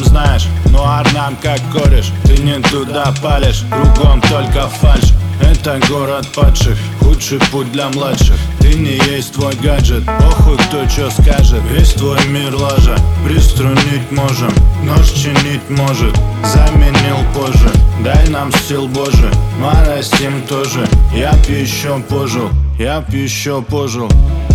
сам знаешь. Ну а нам как кореш, ты не туда палишь. Кругом только фальшь, это город падших, худший путь для младших. Ты не есть твой гаджет, похуй кто чё скажет. Весь твой мир лажа, приструнить можем, нож чинить может, заменил позже. Дай нам сил Боже, мы растим тоже. Я б еще пожил, я б еще пожил.